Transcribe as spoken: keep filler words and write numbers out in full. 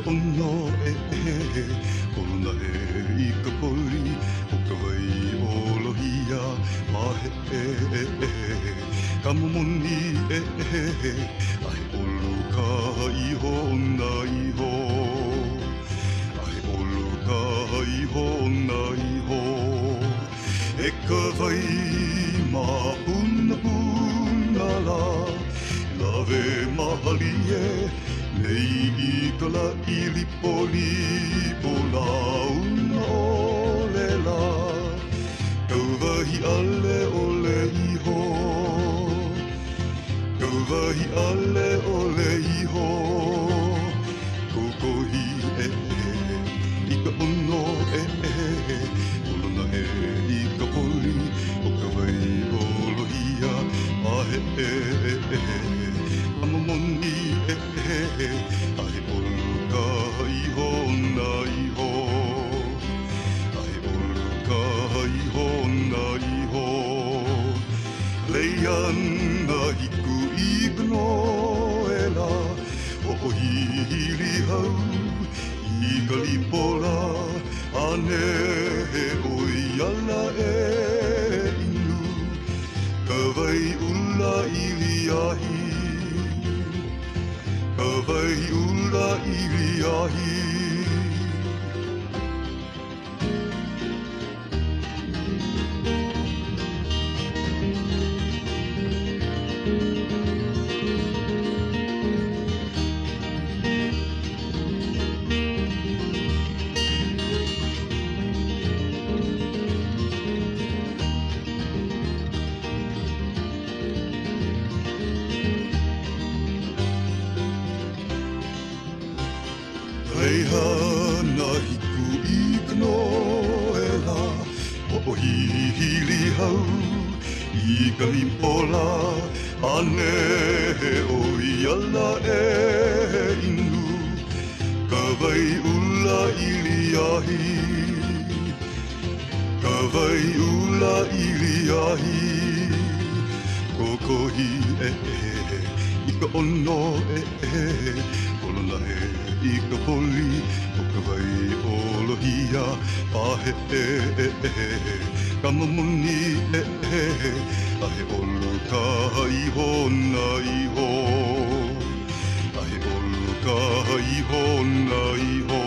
ono e e Ona e i ka poli o ka wai o lohia Ma he e e e Ka momoni e e Ai olo ka iho na iho Ai olo ka iho na iho E ka wai ma puna puna la Lave mahali e Nei i ka la ili poli pola una ole la Kau wahi ale ole iho Kau wahi ale ole iho Kokohi e e I ka ono e e Olona e i ka poli O ka wai o lohia A he e e e Ka momoni e e Ai olu ka iho na iho Ai olu ka iho na iho Leiana hiku i ka noela O o hili hau I ka lipola Ane he oi ala e inu Ka wai ula ili ahi Ka wai ula ili ahi Leihana hiku i ka noela O o hihili hau I ka lipola Ane he oi ala e inu Ka wai ula ili ahi Ka wai ula ili ahi Kokohi e e I ka ono e e Olona e I ka poli o ka wai o lohia A he e e e Ka momoni e e A he olo ka iho na iho A he olo ka iho na iho